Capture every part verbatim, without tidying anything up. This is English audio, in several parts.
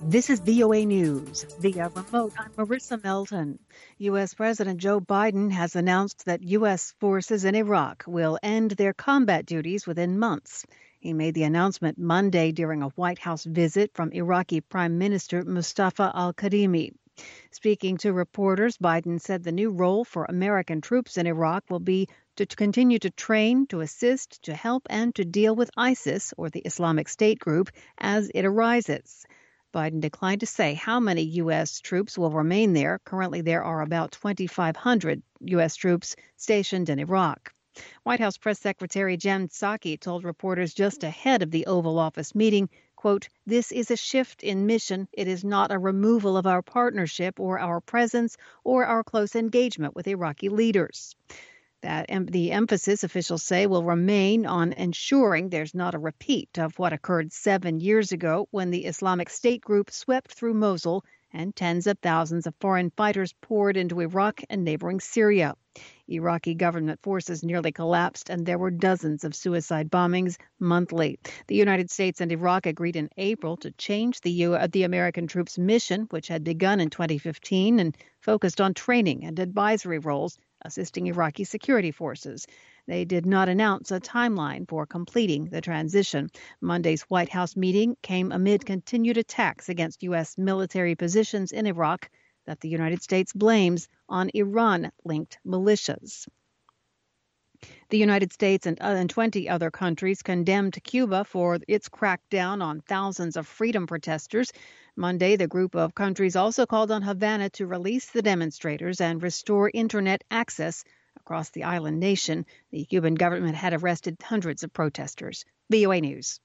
This is V O A News. Via remote, I'm Marissa Melton. U S. President Joe Biden has announced that U S forces in Iraq will end their combat duties within months. He made the announcement Monday during a White House visit from Iraqi Prime Minister Mustafa al-Kadhimi. Speaking to reporters, Biden said the new role for American troops in Iraq will be to continue to train, to assist, to help, and to deal with ISIS, or the Islamic State group, as it arises. Biden declined to say how many U S troops will remain there. Currently, there are about twenty-five hundred U S troops stationed in Iraq. White House Press Secretary Jen Psaki told reporters just ahead of the Oval Office meeting, quote, "This is a shift in mission. It is not a removal of our partnership or our presence or our close engagement with Iraqi leaders." That the emphasis, officials say, will remain on ensuring there's not a repeat of what occurred seven years ago when the Islamic State group swept through Mosul and tens of thousands of foreign fighters poured into Iraq and neighboring Syria. Iraqi government forces nearly collapsed, and there were dozens of suicide bombings monthly. The United States and Iraq agreed in April to change the, U- the American troops' mission, which had begun in twenty fifteen and focused on training and advisory roles, assisting Iraqi security forces. They did not announce a timeline for completing the transition. Monday's White House meeting came amid continued attacks against U S military positions in Iraq that the United States blames on Iran-linked militias. The United States and, uh, and twenty other countries condemned Cuba for its crackdown on thousands of freedom protesters. Monday, the group of countries also called on Havana to release the demonstrators and restore internet access across the island nation. The Cuban government had arrested hundreds of protesters. V O A News.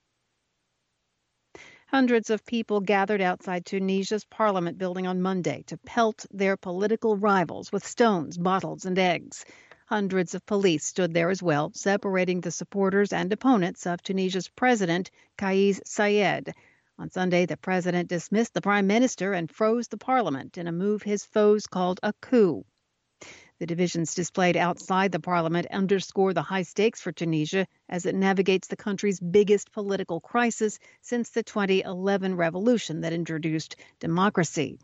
Hundreds of people gathered outside Tunisia's parliament building on Monday to pelt their political rivals with stones, bottles, and eggs. Hundreds of police stood there as well, separating the supporters and opponents of Tunisia's president, Kais Saied. On Sunday, the president dismissed the prime minister and froze the parliament in a move his foes called a coup. The divisions displayed outside the parliament underscore the high stakes for Tunisia as it navigates the country's biggest political crisis since the twenty eleven revolution that introduced democracy.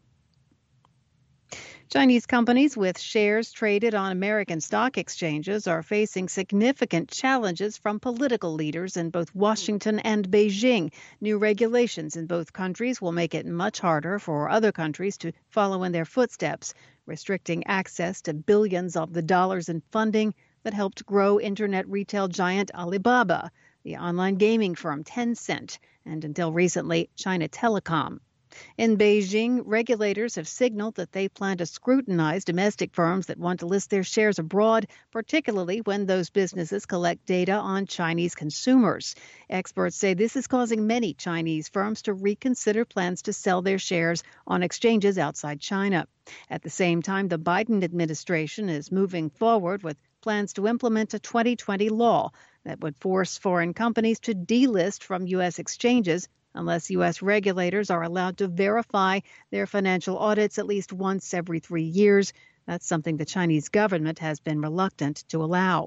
Chinese companies with shares traded on American stock exchanges are facing significant challenges from political leaders in both Washington and Beijing. New regulations in both countries will make it much harder for other countries to follow in their footsteps, restricting access to billions of the dollars in funding that helped grow internet retail giant Alibaba, the online gaming firm Tencent, and until recently, China Telecom. In Beijing, regulators have signaled that they plan to scrutinize domestic firms that want to list their shares abroad, particularly when those businesses collect data on Chinese consumers. Experts say this is causing many Chinese firms to reconsider plans to sell their shares on exchanges outside China. At the same time, the Biden administration is moving forward with plans to implement a twenty twenty law that would force foreign companies to delist from U S exchanges unless U S regulators are allowed to verify their financial audits at least once every three years. That's something the Chinese government has been reluctant to allow.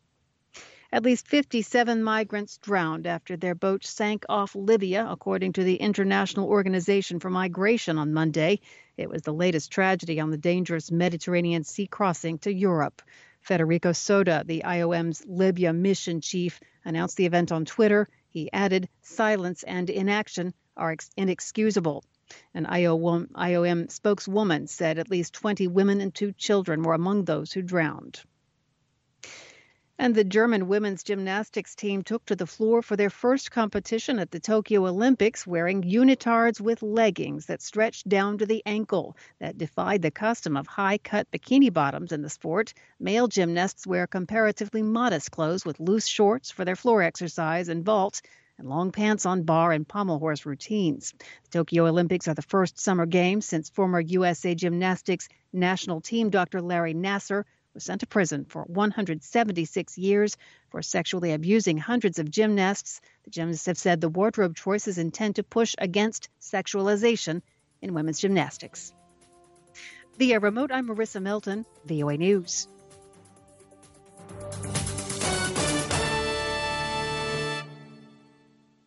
At least fifty-seven migrants drowned after their boat sank off Libya, according to the International Organization for Migration on Monday. It was the latest tragedy on the dangerous Mediterranean Sea crossing to Europe. Federico Soda, the I O M's Libya mission chief, announced the event on Twitter. He added, "Silence and inaction are inexcusable." An I O M spokeswoman said at least twenty women and two children were among those who drowned. And the German women's gymnastics team took to the floor for their first competition at the Tokyo Olympics wearing unitards with leggings that stretched down to the ankle that defied the custom of high-cut bikini bottoms in the sport. Male gymnasts wear comparatively modest clothes with loose shorts for their floor exercise and vault, and long pants on bar and pommel horse routines. The Tokyo Olympics are the first summer games since former U S A Gymnastics national team Doctor Larry Nassar was sent to prison for one hundred seventy-six years for sexually abusing hundreds of gymnasts. The gymnasts have said the wardrobe choices intend to push against sexualization in women's gymnastics. Via remote, I'm Marissa Melton, V O A News.